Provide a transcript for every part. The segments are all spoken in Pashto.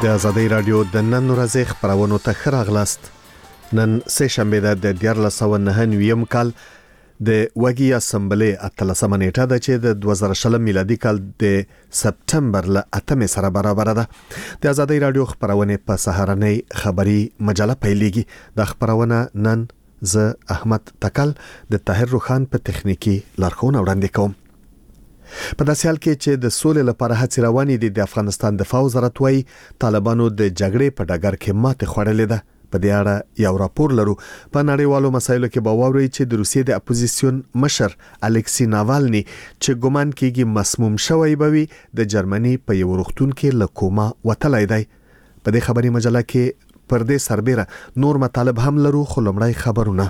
د آزادۍ رادیو د نن ورځې خبرونو ته ښه راغلاست. نن سه شنبه د 1499 کال د وګي اسمبلې اتلسمه نیټه ده چې د 2020 میلادي کال د سپتمبر ل 8 سره برابر ده. د آزادۍ رادیو خبرونه په سهارنۍ خبري مجله پیلېږي. د خبرونه نن ز احمد تکل د طاهر روخان په تخنیکی لارښوونه وړاندې کوم. په داسې حال کې چې د سولې لپاره هڅې روانې دي، د افغانستان دفاع وزارت وايي طالبانو د جګړې په ډګر کې ماته خوړلې ده. په دې اړه یو راپور لرو. په نړیوالو مسایلو کې باور چې د روسیې د اپوزیسیون مشر الکسی ناوالني چې ګومان کېږي مسموم شوی بوي د جرمني په یو روغتون کې له کوما وتلای دی. په دې خبري مجله کې پر دې سربېره نور مطالب هم لرو، خو لومړی خبرونه.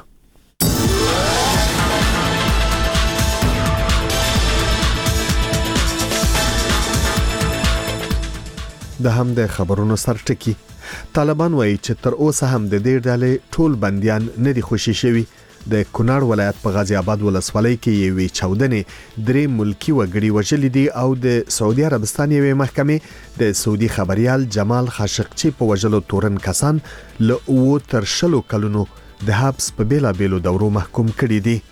د هم د خبرونو سرټکی. طالبان وایي چې تر اوسه هم د دې ډلې ټول بنديان نه دي خوشي شوي. د کونړ ولایت په غازی آباد ولسوالۍ کې یوې چاودنې 3 ملکی وګړي وژلي دي او د سعودي عربستان یوې محکمې د سعودي خبريال جمال خاشقچی په وژلو تورن کسان له 9 تر 10 کلونو د حبس په بیلا بیلو دورو محکوم کړي دي.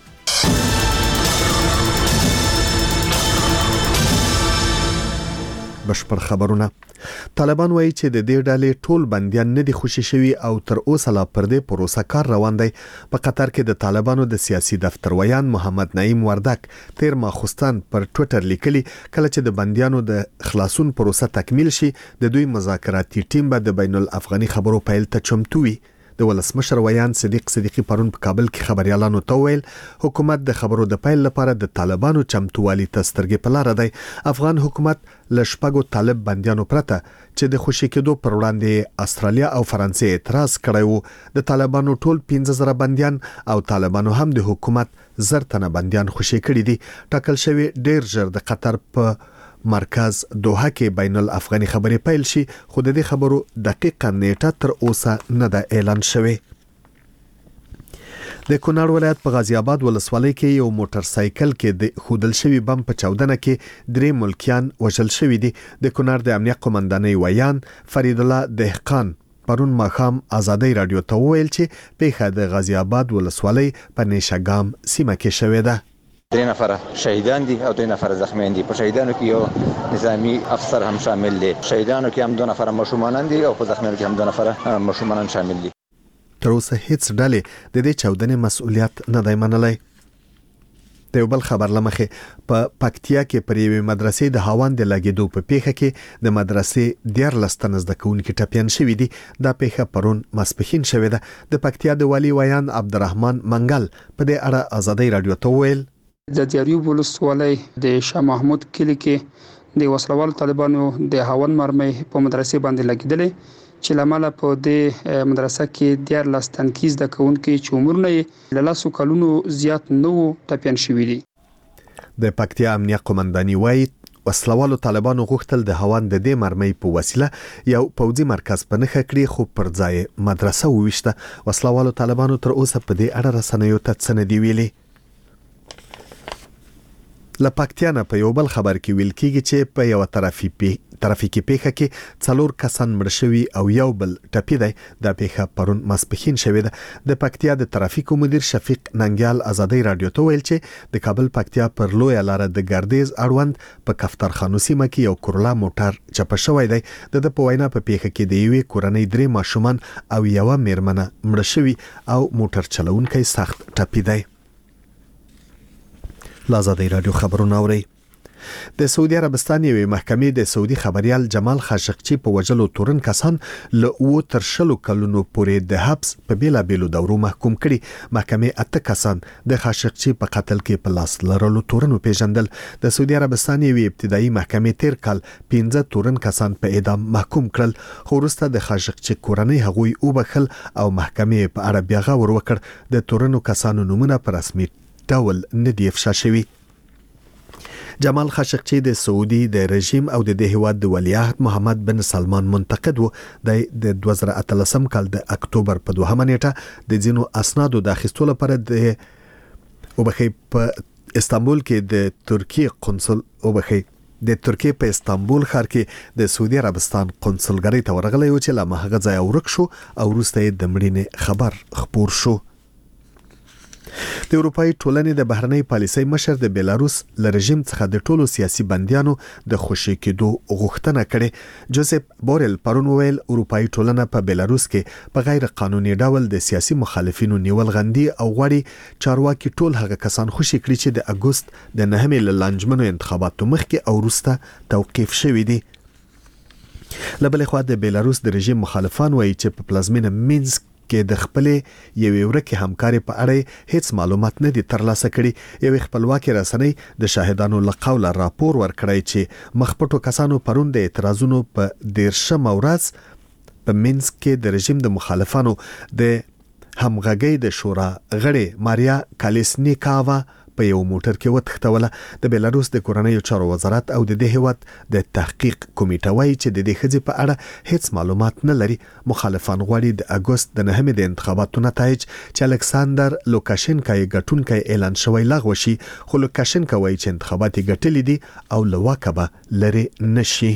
بشپړ خبرونه. طالبان وایي چې د دې ډلې ټول بنديان نه دي خوشي شوي او تر اوسه لا پر دې پروسه کار روان دی. په قطر کې د طالبانو د سیاسي دفتر ویان محمد نعیم وردک تیر ماخوستان پر ټوئیټر لیکلي کله چې د بنديانو د خلاصون پروسه تکمیل شي د دوی مذاکراتي ټیم به د بین الافغاني خبرو پیل ته چمتو وي. د ولسمشر ویان صدیق صدیقی پرون په کابل کې خبريالانو ته ویل حکومت د خبرو د پیل لپاره د طالبانو چمتووالي ته سترګې په لار دی. افغان حکومت لشپګو طالب بنديانو پرته چې د خوشي کېدو پر وړاندې استرالیا او فرانسې اعتراض کړی وو، د طالبانو ټول 15000 بنديان او طالبانو هم د حکومت 1000 تنه بنديان خوشي کړي دي. ټاکل شوی ډیر ژر د قطر په مرکز دوحه کې بین الافغاني خبرې پیل شي، خو د دې خبرو دقیقه نیټه تر اوسه نه ده اعلان شوی. د کونړ ولایت په غازی آباد ولسوالۍ کې یو موټر سایکل کې د خودل شوی بم په چاودنه کې 3 ملکیان وژل شوی دي. د کونړ د امنیت قومندانۍ ویان فرید الله دهقان پرون ماښام آزادۍ رادیو ته ویل چې پیښه د غازی آباد ولسوالۍ په نیشګام سیمه کې شوې ده. 3 نفر شهیدان دي او 2 نفر زخمیان دي. په شهیدانو کې یو نظامی افسر هم شامل دي. شهیدانو کې هم 2 نفر مشومان دي او په زخمیانو کې هم 2 نفر مشومان شامل دي. تر اوسه هیڅ ډلې د دې چاودنې مسؤلیت نه دی منلی. د یو بل خبر لمخې په پکتیا کې پر یوې مدرسې د هاوان د لګیدو په پیښه کې د مدرسې 14 تنه زده کوونکي ټپیان شوي دي. دا پیښه پرون ماسپښین شوې ده. د پکتیا د والی ویان عبدالرحمن منګل په دې اړه آزادۍ رادیو ته ویل د دیاریوب ولسوالۍ د شاه محمود کلی کې د وسلوال طالبانو د هاون مرمۍ په مدرسې باندې لګیدلې چې لامل په دې مدرسه کې 14 تنکیز د کوونکي چې عمرونه یې له 10 کلونو زیات نه وو ټپیان شوي دي. د پکتیا امنیت قومندانۍ وایي وسلوالو طالبانو غوښتل د هاون د دې مرمۍ په وسیله یو پوځي مرکز په نښه کړي، خو پر ځای مدرسه وویشته. وسلوالو طالبانو تر اوسه په دې اړه رسنیو ته څه نه دی ویلي. لپاکتیانه په یو بل خبر کې ویل کېږي چې په یو ترافیکي پیښه کې 4 کسان مړ شوي او یو بل ټپي دی. دا پیښه پرون ماسپښین شوې ده. د پکتیا د ترافیکو مدیر شفیق ننګیال آزادۍ رادیو ته ویل چې د کابل پکتیا پر لوی لار د ګردیز اړوند په کفترخانو سیمه کې یو کورلا موټر چپه شوی دی. د په وینا په پیښه کې د یوې کورنۍ 3 ماشومان او یو میرمنه مړ شوي او موټر چلوونکی سخت ټپي دی. آزادۍ رادیو خبرونه اوري. د سعودي عربستان یوې محکمې د سعودي خبريال جمال خاشقچی په وژلو تورن کسان له 9 تر 10 کلونو پورې د حبس په بیلا بیلو دورو محکوم کړي. محکمې 8 کسان د خاشقچی په قتل کې په لاس لرلو تورن پیژندل. د سعودي عربستان یوې ابتدایي محکمې تیر کال 15 تورن کسان په اعدام محکوم کړل، خو وروسته د خاشقچی کورنۍ هغوی وبخل او محکمې په اړه بیا غور وکړ. د تورنو کسانو نومونه په رسمي ډول نه دی افشا شوی. جمال خاشقچی د سعودي د رژیم او د هیواد د ولیعهد محمد بن سلمان منتقد وو. د 2013 کال د اکتوبر په 2 نیټه د ځینو اسنادو د اخیستلو لپاره د په استانبول کې د ترکیه قونسل د ترکیه په استانبول ښار کې د سعودي عربستان قونسلګرۍ ته ورغلی و چې له هغه ځایه ورک شو او وروسته یې د مړینې خبر خپور شو. د اروپאי ټولنې د بهرنۍ پالیسۍ مشر د بیلاروس له رژیم څخه د ټولو سیاسي بندیانو د خوشي کېدو غوښتنه کړې. جوزف بورل پرون وویل اروپאי ټولنه په بیلاروس کې په غیر قانوني ډول د سیاسي مخالفینو نیول غندي او غواړي چارواکي ټول هغه کسان خوشي کړي چې د اګوست د 9 له لانجمنو انتخاباتو مخکې او وروسته توقیف شوي دي. لبلې خوا د بیلاروس د رژیم مخالفان وایي چې په پلازمینه مینسک کې د خپلې یوې ورکې همکاري په اړه هیڅ معلومات نه دي ترلاسه کړي. یوې خپلواکي رسنۍ د شاهدانو له قوله راپور ورکړی چې مخپټو کسانو پرون د اعتراضونو په 13 ورځ په مینسک کې د رژیم د مخالفانو د همغږۍ د شورا غړي ماریا کالیسنیکاوا په یو موټر کې وتښتوله. د بیلاروس د کورنیو چارو وزارت او د دې هیواد د تحقیق کمیټه وایي چې د دې ښځې په اړه هیڅ معلومات نه لري. مخالفان غواړي د اګوست د 9 د انتخاباتو نتایج چې الکساندر لوکاشنکا یې ګټونکی اعلان شوی لغوه شي، خو لوکاشنکا وایي چې انتخابات یې ګټلي دي او له واکه به لرې نشي.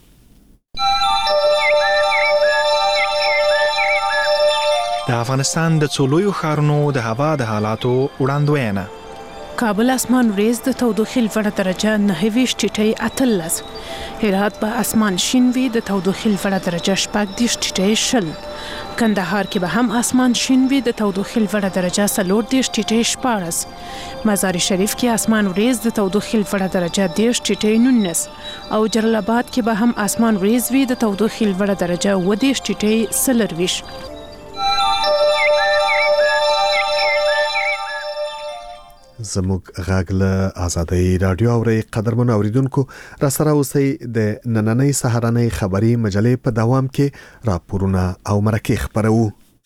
د افغانستان د څو لویو ښارونو د هوا د حالاتو وړاندوینه. کابل اسمان وريز د تودوخې لوړه درجه 9 ټیټی 18. هرات په اسمان شین وي د تودوخې لوړه درجه 14 ټیټی 10. کندهار کې به هم اسمان شین وي د تودوخې لوړه درجه 14 ټیټی 14. مزار شریف کې اسمان وريز د تودوخې لوړه درجه 10 ټیټی 19 او جلال آباد کې به هم اسمان وريز وي د تودوخې لوړه درجه 20 ټیټی 20. زموږ غږ له آزادۍ رادیو اوري. قدرمن اوریدونکو را سره اوسئ د نننۍ سهارنۍ خبري مجلې په دوام کې راپورونه او مرکې خبرو.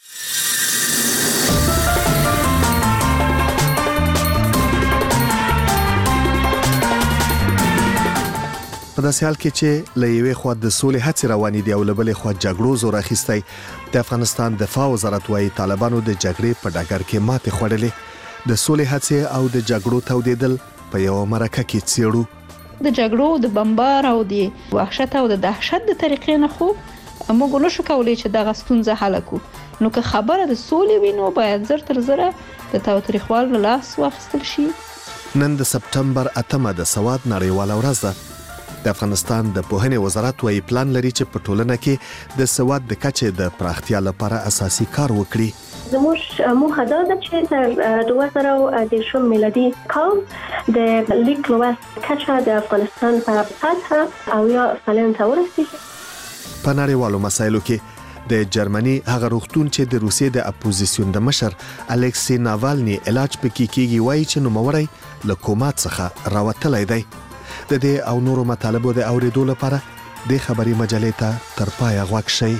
په داسې حال کې چې له یوې خوا د سولې هڅې روانې دي او له بلې خوا جګړو زور اخیستی، د افغانستان دفاع وزارت وايي طالبانو د جګړې په ډګر کې ماتې خوړلې. د سولې هڅې او د جګړو تودېدل په یو مرکه کې څېړو. د جګړو د بمبار او د وحشت او د دهشت د طریقې نه خو موږ نشو کولای چې دغه ستونزه حل کړو. نو که خبره د سولې وي نو باید زر تر زره د تاوتریخوالو له لاس واخیستل شي. نن د سپټمبر 8 د سواد نړیواله ورځ ده. د افغانستان د پوهنې وزارت وايي پلان لري چې په ټولنه کې د سواد د کچې د پراختیا لپاره اساسي کار وکړي. زموږ موخه دا ده چې تر 2010 میلادي کال د لیک لوست کچه د افغانستان په سطح او یا سلام ته ورسیږي. په نړیوالو مسایلو کې د جرمني هغه روغتون چې د روسیې د اپوزیسیون د مشر الکسی ناوالني علاج پکې کیږي وایي چې نوموړی له کومات څخه راوتلی دی. د دې او نورو مطالبو د اوریدو لپاره د خبري مجلې ته تر پایه غوږ شئ.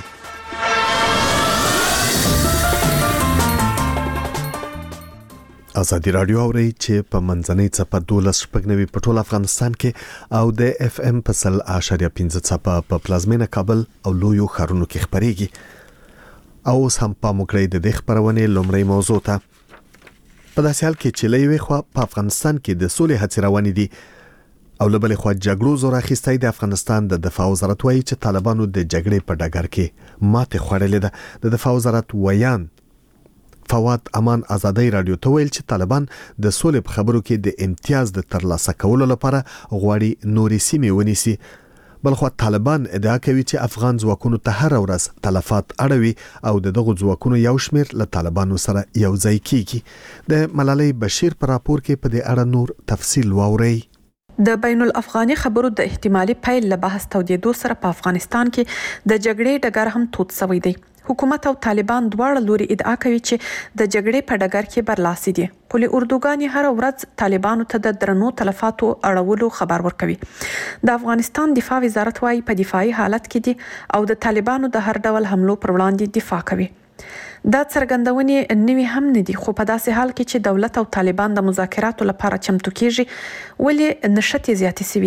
آزادی رادیو اوري چې په منځنۍ څپه 12.9 په ټول افغانستان کې او د اف ام په 100.15 څپه په پلازمینه کابل او لویو ښارونو کې خبريږي. او اوس هم په مکرې د خبرونه لومړی موضوع ته. په داسې حال کې چې لوی خو په افغانستان کې د سولې هڅې روانې دي او له بلې خوا جګړو زور اخیستی. د افغانستان د دفاع وزارت وايي چې طالبانو د جګړې په ډګر کې ماتې خوړلې ده. د دفاع وزارت ویان فواد امان آزادۍ رادیو ته ویل چې طالبان د سولې په خبرو کې د امتیاز د ترلاسه کولو لپاره غواړي نورې سیمې ونیسي. بلخو طالبان ادعا کوي چې افغان ځواکونو ته هر ورځ تلفات اړوي او دغه ځواکونو یو شمیر له طالبانو سره یو ځای کیږي. د ملالۍ بشیر پر راپور کې په دې اړه نور تفصیل واورئ. د بین الافغاني خبرو د احتمالي پیل له بحث تودېدو سره په افغانستان کې د جګړې ډګر هم توت شوی دی. حکومت او طالبان دواړه لوري ادعا کوي چې د جګړې په ډګر کې برلاسي دي. خو اردوګان هر ورځ طالبانو ته د درنو تلفاتو اړولو خبر ورکوي. د افغانستان دفاع وزارت وايي په دفاعي حالت کې دي او د طالبانو د هر ډول حملو پر وړاندې دفاع کوي. دا څرګندونې نوي هم نه دي، خو په داسې حال کې چې دولت او طالبان د مذاکراتو لپاره چمتو کیږي ولې نشټې زیاتې سوي دي.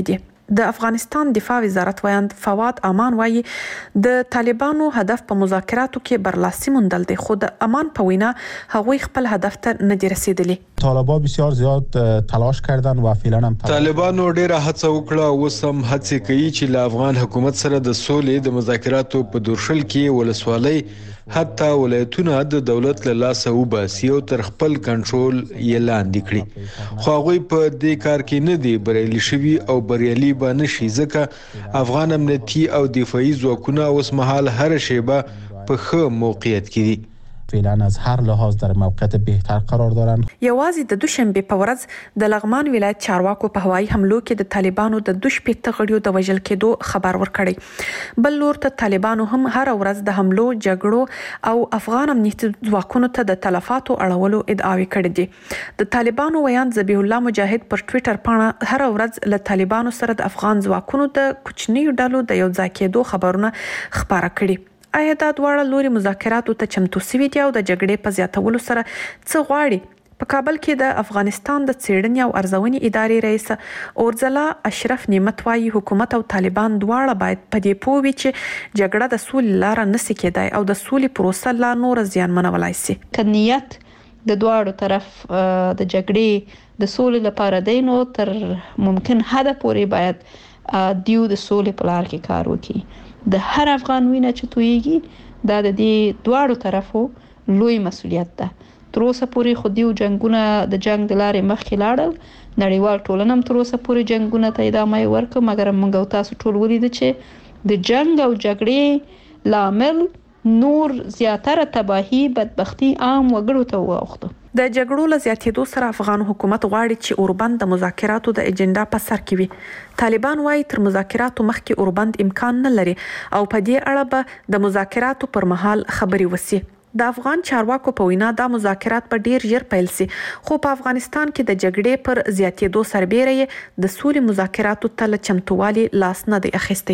د افغانستان دفاع وزارت ویاند فواد امان وایي د طالبانو هدف په مذاکراتو کې برلاسي موندل دی، خو د امان په وینا هغوی خپل هدف ته نه دي رسیدلي. طالبان بسیار زیاد تلاش کردن و فعلا هم طالبانو ډیره هڅه وکړه او اوس هم هڅه کوي چې له افغان حکومت سره د سولې د مذاکراتو په دورشل کې ولسوالۍ حتی ولایتونه د دولت له لاسه وباسي او تر خپل کنټرول یې لاندې کړي، خو هغوی په دې کار کې نه دي بریالي شوي او بریالي به نشي، ځکه افغان امنیتي او دفاعي ځواکونه اوس مهال هر شیبه په ښه موقعیت کې دي. فعلا از هر لحاظ در موقعیت بهتر قرار دارند. یوازې د دوشنبه په ورځ د لغمان ولایت چارواکو په هوایي حملو کې د طالبانو د 2 غړیو د وژل کېدو خبر ورکړی. بل لور ته طالبانو هم هر ورځ د حملو، جګړو او افغان امنیتي ځواکونو ته د تلفاتو اړولو ادعاوې کړې دي. د طالبانو ویاند ذبیح الله مجاهد پر ټوئیټر باندې هر ورځ له طالبانو سره د افغان ځواکونو د کوچنیو ډلو د یو ځای کېدو خبرونه خبره کړي. آیا دا دواړه لوري مذاکراتو ته چمتو سوي دي او د جګړې په زیاتولو سره څه غواړي؟ په کابل کې د افغانستان د څېړنې او ارزونې ادارې رئیس اورزلا اشرف نعمت وايي حکومت او طالبان دواړه باید په دې پوه وي چې جګړه د سولې لاره نشي کېدای او د سولې پروسه لا نور زیانمنولای شي. که نیت د دواړو طرف د جګړې د سولې لپاره دی نو تر ممکن حد پورې باید دیو د سولې په لار کې کار وکړي. د هر افغان وینه چې تویږي دا د دې دواړو طرفو لوی مسؤلیت ده. تر اوسه پورې خو دیو جنگونه د جنگ د لارې مخکې لاړل، نړیوال ټولنه هم تر اوسه پورې جنگونه ته ادامه ورکړه، مګر موږ او تاسو ټول ولیدل چې د جنگ او جګړې لامل نور زیاتره تباہي بدبختی عام وګړو ته واوښته. د جګړو له زیاتېدو سره افغان حکومت غواړي چې اوربند د مذاکراتو د اجنډا په سر کې وي. طالبان وايي تر مذاکراتو مخکې اوربند امکان نه لري او په دې اړه به د مذاکراتو پر مهال خبري وسی. د افغان چارواکو په وینا دا مذاکرات په ډیر ژر پیل سي، خو په افغانستان کې د جګړې پر زیاتېدو سربېره د سولې مذاکراتو ته له چمتووالي لاس نه دی اخیستی.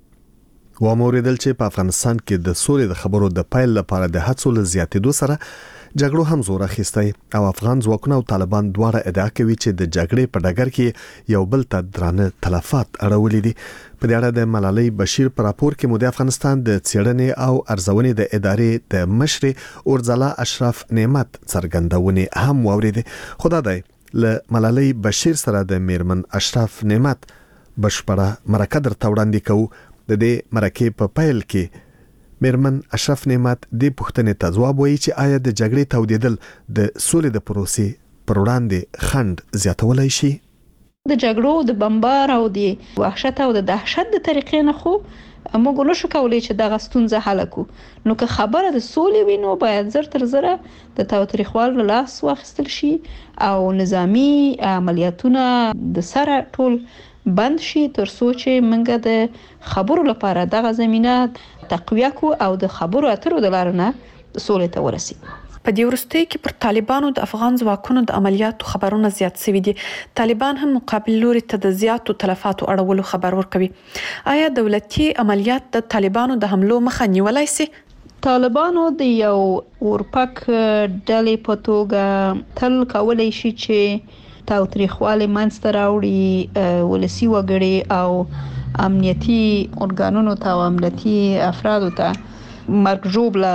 وموریدل چې په افغانستان کې د سولې د خبرو د پیل لپاره د هڅو له زیاتېدو سره جګړو هم زور اخیستی او افغان ځواکونه او طالبان دواړه ادعا کوي چې د جګړې په ډګر کې یو بل ته درانه تلفات اړولي دي. په دې اړه د ملالۍ بشیر پر راپور کې مو د افغانستان د څېړنې او ارزونې د ادارې د مشر اورزلا اشرف نعمت څرګندونه هم واوریده. خدا دې له ملالۍ بشیر سره د میرمن اشرف نعمت بشپړه مرکه درته وړاندې کوو. د دې مرکې په پیل کې میرمن اشرف نعمت د پښتنې ته ځواب وایي چې آیا د جګړې تودیدل د سولې د پروسې پر وړاندې خنډ زیاتولای شي؟ د جګړو د بمبار او د وحشت او د دهشت د طریقې نه خو موږ نشو کولای چې دغه ستونزه حل کړو. نو که خبره د سولې وي نو باید زر تر زره د تاوتریخوال له لاس واخیستل شي او نظامی عملیاتونه د سره ټول بند شي تر څو چې موږ د خبرو لپاره دغه زمينه تقویه کو او د خبرو اترو د لارې نه سولې ته ورسي. په دې وروستیو کې پر طالبانو د افغان ځواکونو د عملیاتو خبرونه زیات شوي دي. طالبان هم مقابل لوري ته د زیاتو تلفاتو اړولو خبر ورکوي. آیا دولتي عملیات د طالبانو د حملو مخه نیولای شي؟ طالبانو د یو اورپک ډلې په توګه تل کولای شي چې تاوتریخوالی منځته راوړي، ولسی وګړي او امنیتي ارګانونو ته او امنیتي افرادو ته مرګ ژوبله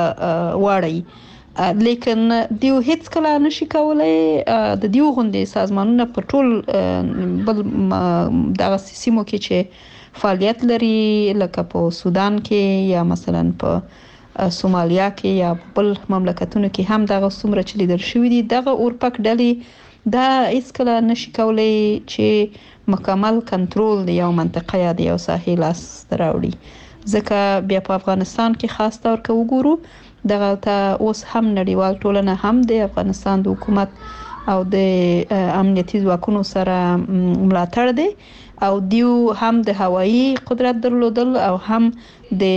واړي، لیکن دیو هیڅ کله نشي کولای د دیو غوندې سازمانونه په ټول بل دغه سیمو کې چې فعالیت لري لکه په سودان کې یا مثلا په سومالیا کې یا بل مملکتونو کې هم دغه څومره چې لیدل شوي دي، دغه اورپک ډلې دا هیڅ کله نشي کولای چې مکمل کنټرول د یو منطقه یا د یو ساحې لاس راوړي. ځکه بیا په افغانستان کې خاص طور که وګورو دغه ته اوس هم نړیوال ټولنه هم د افغانستان د حکومت او د امنیتي ځواکونو سره ملاتړ دی او دیو هم د هوایي قدرت درلودل او هم د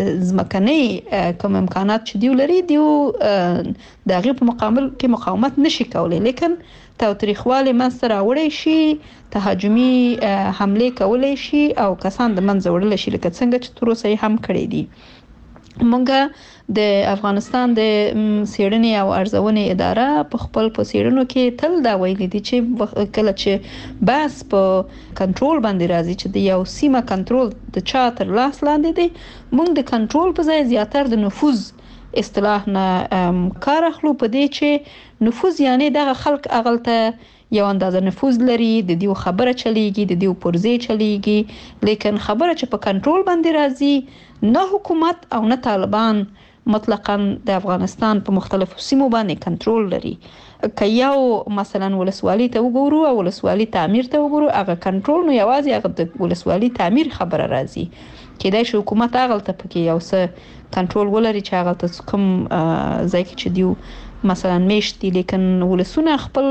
ځمکنۍ کوم امکانات چې دیو لري، دیو د هغې په مقابل کې مقاومت نشي کولی، لیکن تاوتریخوالی منځته راوړی شي، تهاجمي حملې کولی شي او کسان د منځه وړلی شي، لکه څنګه چې تر اوسه یې هم کړی دي. مونږ د افغانستان د څېړنې او ارزونې اداره په خپل پسیرونو کې تل دا ویلي دي چې کله چې بس په کنټرول باندې راځي چې د یو سیمه کنټرول د چا تر لاس لاندې دي، مونږ د کنټرول په ځای زیاتره د نفوذ اصطلاح نه کار اخلو په دې چې نفوذ یعنی دغه خلک اغلته یو اندازه نفوذ لري، د دیو خبره چلیږي، د دیو پرځې چلیږي، لیکن خبره چې په کنټرول باندې راځي نه حکومت او نه طالبان مطلقاً د افغانستان په مختلفو سیمو باندې کنټرول لري. که یو مثلا ولسوالۍ ته وګورو او ولسوالۍ تعمیر ته وګورو، هغه کنټرول نو یوازې هغه د ولسوالۍ تعمیر خبره راځي. کېدای شي حکومت هغه ته پکې یو څه کنټرول ولري چې هغه ته کوم ځای کې چې دیو مثلا میشتي، لیکن ولسونه خپل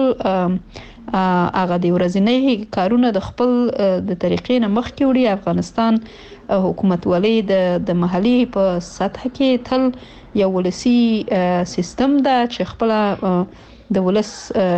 هغه د ورځنی کارونه د خپل د طریقې نه مخکې وړي. افغانستان حکومت ولې د محلي په سطح کې تل یو ولسی سیستم ده چې خپل د ولس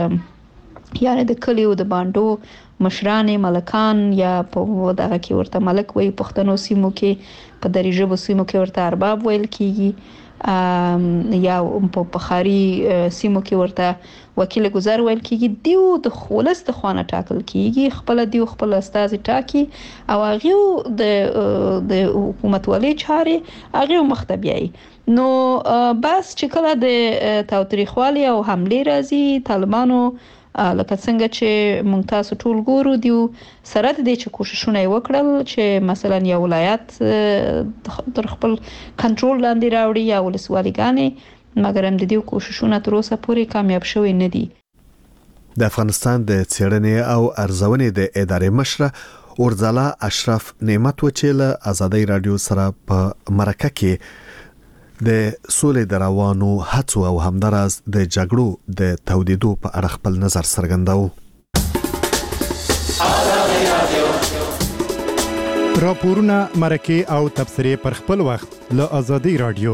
یعنی د کلیو د باندو مشران ملکان یا په دغه کې ورته ملک وي، پښتنو سیمو کې په دري ژبو سیمو کې ورته ارباب ویل کیږي، یا په بخاري سیمو کې ورته وکیل گذار ویل کیږي. دیو د ولس د خوانه ټاکل کیږي، خپل دیو خپل استازي ټاکي او هغه د حکومت ولې چاري هغه مخته بیاي. نو بس چې کله د تاوتریخوالي او حمله راځي، طالبانو لکه څنګه چې مونږ تاسو ټول ګورو دیو سره د دې چې کوششونه وکړل چې مثلا یو ولایت تر خپل کنټرول لاندې راوړي یا ولسوالیګانې، مګر هم د دې کوششونه تر اوسه پورې کامیاب شوي نه دي. د افغانستان د څېړنې او ارزونې د ادارې مشره اورځلا اشرف نعمت وچیل آزادۍ رادیو سره په مرکه کې د سولې د روانو هڅو او همدارس د جګړو د تودیدو په اړه خپل نظر څرګنداوه. راپورونه، مرکه او تبصرې پر خپل وخت له آزادۍ رادیو.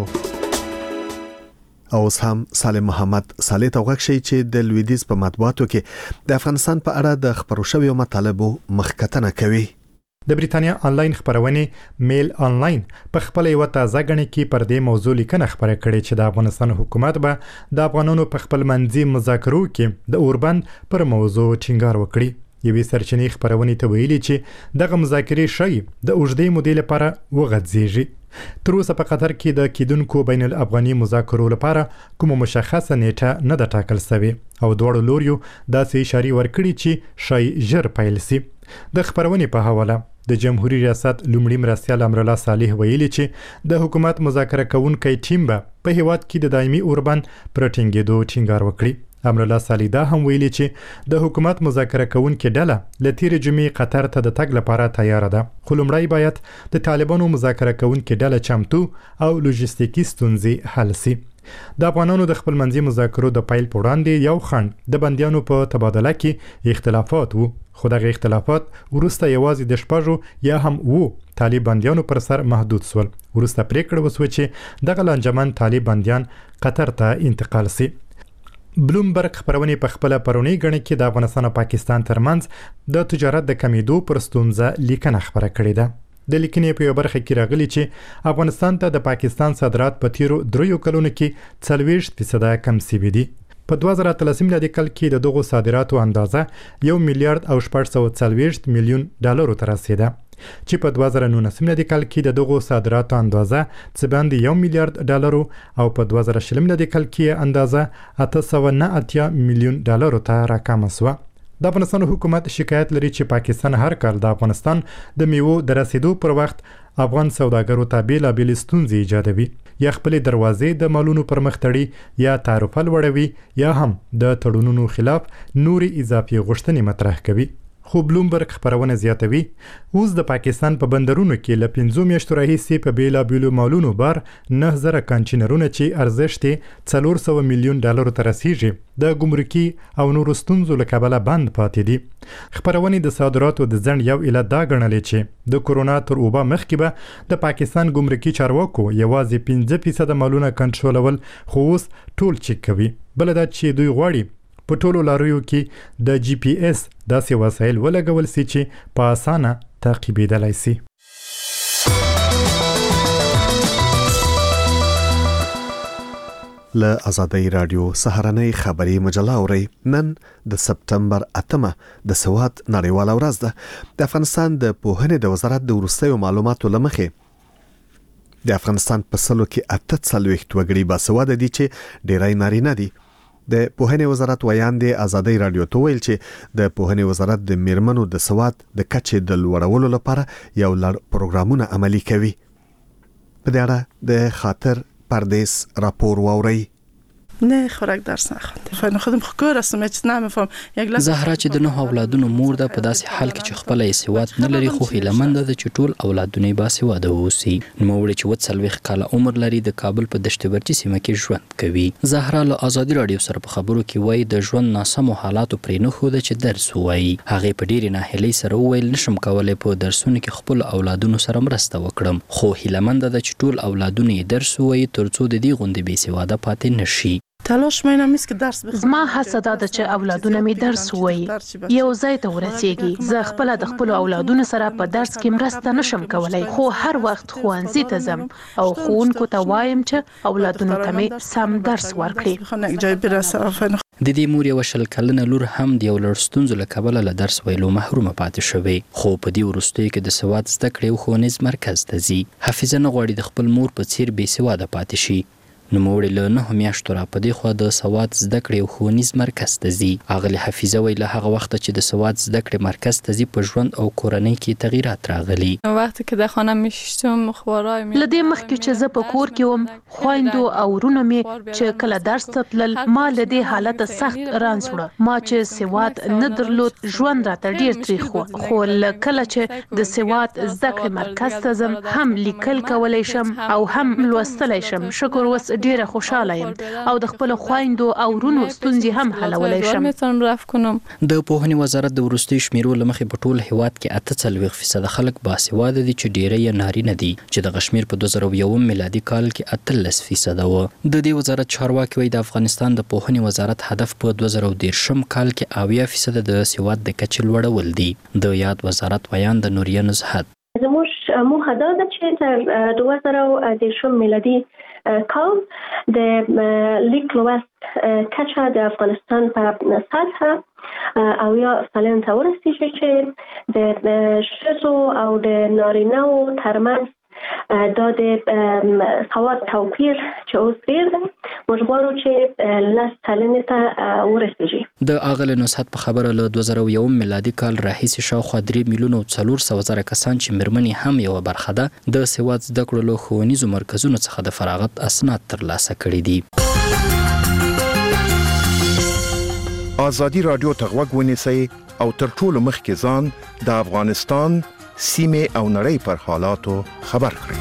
اوس هم سالم محمد صالح ته وغږ شي چې د لویدیز په مطبوعاتو کې د افغانستان په اړه د خبرو شویو مطالبو مخکتنه کوي. د بریتانیا آنلاین خبرونه میل آنلاین په خپل یو تازه غنی کې پر دې موضوع لیکنه خبره کړې چې د افغانستان حکومت به د افغانانو په خپل منځي مذاکرو کې د اوربند پر موضوع ټینګار وکړي. یوې سرچینې خبرونه ته ویلي چې دغه مذاکرې شي د اوږدې مودې لپاره وغځيږي. تر اوسه په قطر کې د کیدونکو بین الافغاني مذاکرو لپاره کوم مشخصه نیټه نه ده ټاکل شوې او دوړ لوريو داسې اشاره ورکړي چې شای ژر پیل شي. د خبرونې په حواله د جمهوریت ریاست لومړي مرستیال امرالله صالح ویلي چې د حکومت مذاکره کوونکي ټیم به په هیواد کې د دایمي اوربند پر ټینګېدو ټینګار وکړي. امرالله صالح دا هم ویلي چې د حکومت مذاکره کوونکي ډله ل تیر جمعې قطر ته د تګ لپاره تیار ده، خو لومړی باید د طالبانو مذاکره کوونکي ډله چمتو او لوجستیکي ستونزې حل شي. د افغانانو د خپل منځي مذاکرو د پیل په وړاندې یو خنډ د بندیانو په تبادله کې اختلافات وو، خو دغه اختلافات وروسته یوازې د شپږو یا هم وو طالب بندیانو پر سر محدود شول. وروسته پریکړه وسوه چې دغه لانجمن طالب بندیان قطر ته انتقال شي. بلومبرګ خبرونه په خپل پرونی غړي کې د افغانستان او پاکستان ترمنځ د تجارت د کمیدو پر ستونزه لیکنه خبره کړې ده. د لیکنې په یو برخه کې راغلي چې افغانستان ته د پاکستان صادرات په تیرو 3 کلونو کې 40% کم شوي دي. په 2013 میلادي کال کې د دغو صادراتو اندازه 1 میلیارډ او 440 میلیون ډالرو ته رسیده، چې په 2019 میلادي کال کې د دغو صادراتو اندازه څه باندې 1 میلیارډ ډالرو او په 2020 میلادي کال کې اندازه 890 میلیون ډالرو ته راکمه شوه. د افغانستان حکومت شکایت لري چې پاکستان هر کال د افغانستان د میوو د رسیدو پر وخت افغان سوداګرو ته بیلابیل ستونزې ایجادوي، یا خپل دروازې د مالونو پر مخ تړي، یا تعرفه لوړوي، یا هم د تړونونو خلاف نوري اضافي غوښتنې مطرح کوي. خو بلومبرګ خبرونه زیاتوي اوس د پاکستان په بندرونو کې ل 15 میاشتو راهیسې په بیلابیلو مالونو بار 9000 کانټینرونه چې ارزښت یې 400 میلیون ډالرو ته رسیږي د ګمرکي او نورو ستونزو له کبله بند پاتې دي. خبرونه د صادراتو د ځنډ یو علت دا ګڼلې چې د کورونا تر اوبه مخکې به د پاکستان ګمرکي چارواکو یوازې 15% مالونه کنټرولول، خو اوس ټول چک کوي. بل دا چې دوی غواړي په ټولو لاریو کې د جی پی ایس داسې وسایل ولګول سي چې په اسانه تعقیبېدلای سي. له آزادۍ رادیو سهارنۍ خبري مجله اوري. نن د سپتمبر 8 د سواد نړیواله ورځ ده. د افغانستان د پوهنې د وزارت د وروستیو معلوماتو لمخې د افغانستان په سلو کې 48 وګړي باسواده دي چې ډیری نارینه دي. د پوهنې وزارت ویاند آزادۍ رادیو ته ویل چې د پوهنې وزارت د میرمنو د سواد د کچې د لوړولو لپاره یو لړ پروګرامونه عملي کوي. په دې اړه د خاطر پردیس راپور واوري. نه خوراک درس نخوندم. فعلا خودم خکور هستم هیچ نمیفهم. زهرا چې د 9 اولادونو مور ده په داسې حال کې چې خپل یې سواد نه لري خو هیلمند ده چې ټول اولادونه یې باسواده اوسي. نوموړي چې 40 کاله عمر لري د کابل په دشت برچي سیمه کې ژوند کوي. زهرا له آزادۍ رادیو سره په خبرو کې وایي د ژوند ناسمو حالاتو پرې نه خوده چې درس وایي. هغه په ډېرې ناهیلۍ سره وویل نشم کولای په درسونو کې خپل اولادونو سره مرسته وکړم خو هیلمند ده چې ټول اولادونه یې درس وایي ترڅو د دې غوندې بې سواده پاتې نشي. تلاش مینم نیست که درس بخونم. زما هڅه دا ده چې اولادونه می درس وایي. یو ځای ته ورسیږي. زه خپل د خپل اولادونو سره په درس کې مرسته نشم کولای خو هر وخت ښوونځي ته ځم او ښوونکو ته وایم چې اولادونو ته می سم درس ورکړي. د دې مور یو شل کلنه لور هم د یو لړ ستونزو له کبله له درس ویلو محرومه پاتې شوې خو په دې وروستیو کې د سواد زده کړې او ښوونیز مرکز ته ځي. حافظه نه غواړي د خپل مور په څیر بې سواده پاتې شي. نوموړي له 9 میاشتو را په دې خوا د سواد زده کړې او ښوونیز مرکز ته ځي. اغلې حافظه وایي له هغه وخته چې د سواد زده کړې مرکز ته ځي په ژوند او کورنۍ کې تغییرات راغلي. وقتی که در خانه میشتم خوارای له دې مخکې چې زه په کور کې وم خویندو او ورونو می چې کله درس ته تلل ما له دې حالت سخت رانځ وړه. ما چې سواد نه درلود ژوند راته ډیر تریخ و خو کله چې د سواد زده کړې مرکز ته ځم هم لیکل کولای شم او هم لوستلای شم. شکر وس ډیره خوشاله یم او د خپل خویندو او ورونو ستونزې هم حلولای شم. د پوهنې وزارت د وروستي شمیرو لمخې په ټول هیواد کې 48% خلک باسواده دي چې ډیری یې نارینه دي چې د غشمیر په 2001 میلادي کال کې 18% و. د دې وزارت چارواکي وایي د افغانستان د پوهنې وزارت هدف په 2013 کال کې 80% د سواد د کچې لوړول دي. د یاد وزارت ویاند نوریه نزهت زموږ موخه دا ده چې تر 2013 میلادي کال د لیک لوست کچه د افغانستان په سطح او یا سالن ته ورسیږي چې د ښځو او د نارینه‌و ترمنځ دا د سواد توپیر چې اوس ډیر دی موږ غواړو چې 10 سلنې ته ورسیږي. د اغل نصحت په خبره له 2001 میلادي کال راهیسې شاوخوا 3 میلیون او 400 زره کسان چې میرمنې هم یو برخه ده د سواد زده کړو له ښوونیزو مرکزونو څخه د فراغت اسناد ترلاسه کړي دي. آزادي رادیو ته غوږ ونیسئ او تر ټولو مخکې ځان د افغانستان سیمه او نړۍ پر حالاتو خبر کړئ.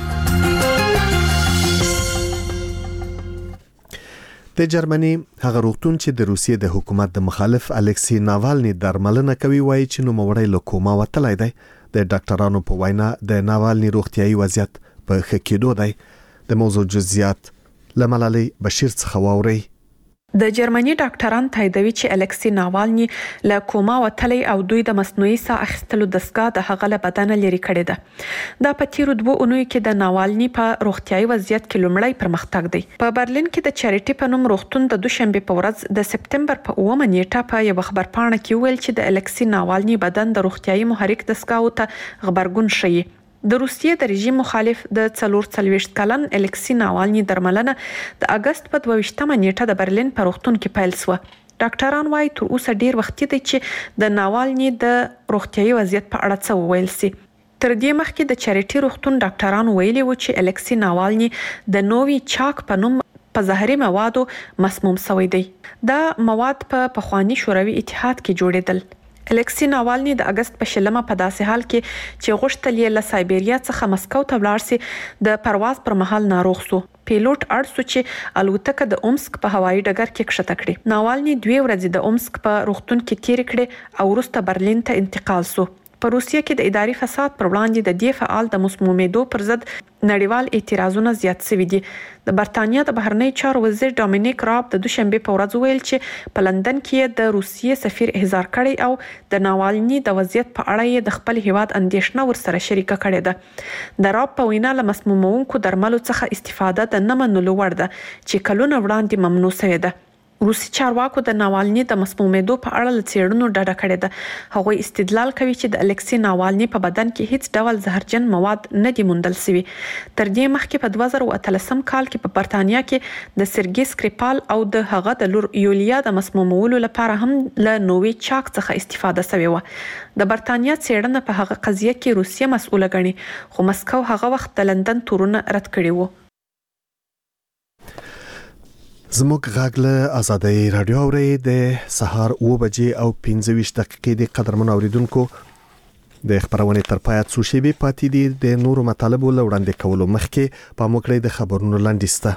د جرمني هغه روغتون چې د روسیې د حکومت د مخالف الکسی ناوالني درملنه کوي وایي چې نوموړی له کوما وتلی دی. د ډاکټرانو په وینا د ناوالني روغتیايي وضعیت په ښه کېدو دی. د موضوع جزئیات له ملالۍ بشیر څخه واورئ. د جرمني ډاکټران تاییدوي چې الکسی ناوالني له کوما وتلی او دوی د مصنوعي ساه اخیستلو دستګاه د هغه له بدن لري کړې ده. دا په تیرو 2 اونیو کې د ناوالني په روغتیايي وضعیت کې لومړی پرمختګ دی. په برلین کې د چاریټي په نوم روغتون د دوشنبه په ورځ د سپتمبر په 9 نیټه په یو خبرپاڼه کې ویل چې د الکسی ناوالني بدن د روغتیايي محرک دستګاو ته خبرګون شي. د روسیې د رژیم مخالف د 44 کلن الکسی ناوالني درملنه د اگست په 22 نیټه د برلین په روغتون کې پیل شوه. ډاکټران وايي تر اوسه ډیر وخت دی چې د ناوالني د روغتیايي وضعیت په اړه څه وویل سي. تر دې مخکې د چاریټي روغتون ډاکټران ویلي و چې الکسی ناوالني د نووي چاک په نوم په زهري موادو مسموم شوی دی. دا مواد په پخوانی شوروي اتحاد کې جوړېدل. الکسی ناوالني د اگست په 20 په داسې حال کې چې غوښتل یې له سایبریا څخه مسکو ته ولاړ سي د پرواز پر مهال ناروغ شو. پیلوټ اړ شو چې الوتکه د اومسک په هوایي ډګر کې کښته کړي. ناوالني 2 ورځې د اومسک په روغتون کې تیر کړي او وروسته برلین ته انتقال شو. په روسیه کې د اداري فساد پر وړاندې د دې فعال د مسمومیدو پر ضد نړیوال اعتراضونه زیات شوي دي. د برتانیا د بهرنی چارو وزیر ډومینیک راب د دوشنبه په ورځ ویل چې په لندن کې د روسیې سفیر احضار کړی او د ناوالني د وضعیت په اړه یې د خپل هیواد اندیشنه ورسره شریکه کړې ده. د راب په وینا له مسمومونکو درملو څخه استفاده د نه منلو وړ ده چې کلونه وړاندې ممنوع شوې ده. روسي چارواکو د ناوالني د مسمومیدو په اړه له څېړنو ډډه کړې ده. هغوی استدلال کوي چې د الکسي ناوالني په بدن کې هیڅ ډول زهرجن مواد نه دي موندل شوي. تر دې مخکې په 2013 کال کې په برتانیا کې د سرګي سکریپال او د هغه د لور یولیا د مسمومولو لپاره هم له نووي چاک څخه استفاده شوې و. د برتانیا څېړنه په هغه قضیه کې روسیه مسؤله ګڼي، خو مسکو هغه وخت د لندن تورونه رد کړي وو. زموږ غږ له آزادۍ رادیو اوري د سهار 7:25 د قدرمن اوریدونکو د خبرونه تر پای څو شی پاتې دي. د نورو مطالبو لوړاندې کولو مخکې په موکړې د خبرونو لاندېسته.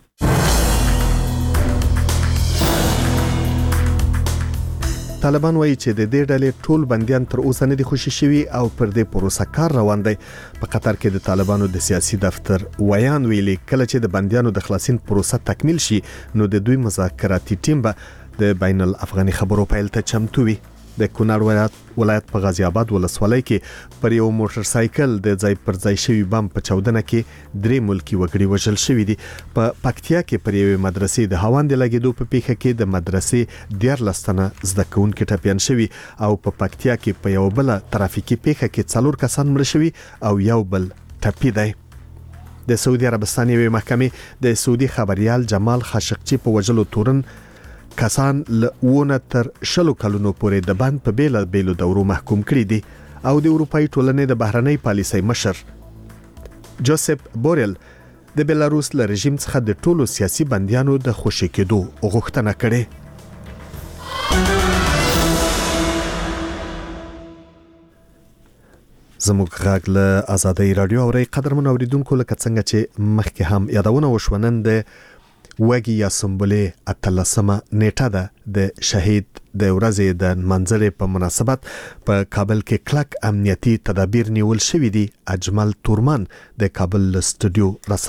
طالبان وایي چې د دې ډلې ټول بنديان تر اوسه نه دي خوشي شوي او پر دې پروسه کار روان دی. په قطر کې د طالبانو د سیاسي دفتر ویان ویلي کله چې د بنديانو د خلاصین پروسه تکمیل شي نو د دوی مذاکراتي ټیم به د بین الافغاني خبرو پیل ته چمتو وي. د کونړ ولایت په غازی آباد ولسوالۍ کې پر یو موټر سایکل د ځای پر ځای شوی بم په چاودنه کې 3 ملکی وګړي وژل شوی دي. په پکتیا کې پر یو مدرسې د هاوند لګیدو په پیښه کې د مدرسې 14 تنه زده کوونکي ټپيان شوی او په پکتیا کې په یو بل ترافیکي پیښه کې 4 کسان مړ شوی او یو بل ټپي دی. د سعودي عربستان یوې محکمې د سعودي خبريال جمال خاشقچی په وژلو تورن کسان له تر 10 کلونو پورې د بند په بیلو دورو محکوم کړي دي او د اروپאי ټولنې د بهرنۍ پالیسۍ مشر جوزف بورل د بلاروس له رژیم څخه د ټولو سیاسي بنديانو د خوشي کېدو غوښتنه کړې. زموږ غږ له آزادۍ رادیو اوري قدرمن اوریدونکو لکه څنګه چې مخکې هم یادونه وشونن د وګي یا سمبولې 13 نیټه ده د شهید د ورځې د منځرې په مناسبت په کابل کې کلک امنیتي تدابیر نیول شوې دي. اجمل تورمان د کابل استودیو